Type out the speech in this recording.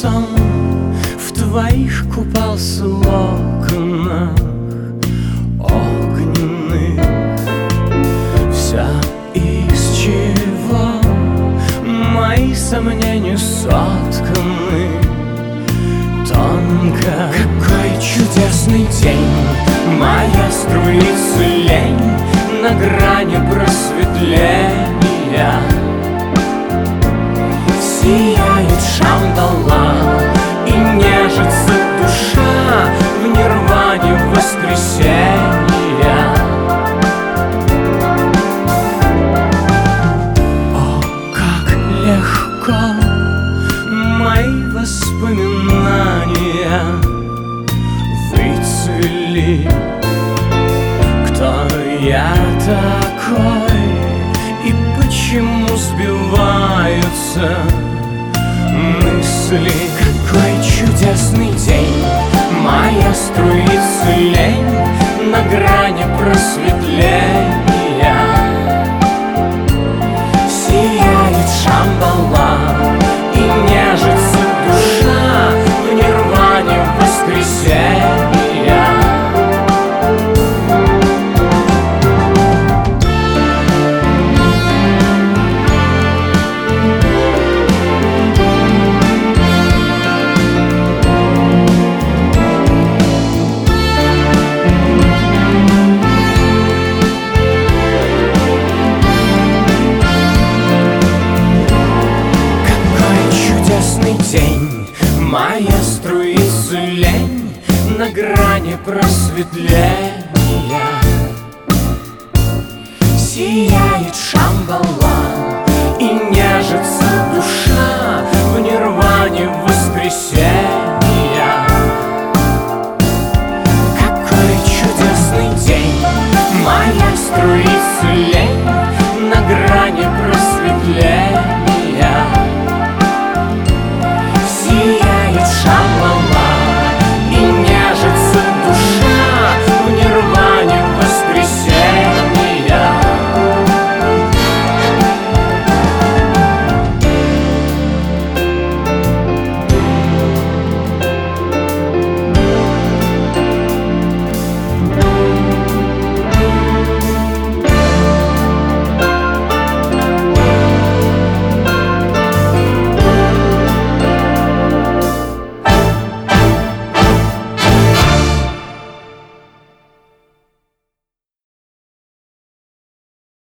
сон в твоих купался локонах огненных. Вся из чего мои сомнения сотканы тонко. Какой чудесный день, моя струится лень на грани просветления. Сияет шандала и нежится душа в нирване воскресенья. О, как легко мои воспоминания выцвели. Кто я такой и почему сбиваются мысли? Какой чудесный день, моя струится лень на грани просветления. Сияет шамбала и нежится душа в нирване воскресенья. День, моя струится лень на грани просветления. Сияет шамбала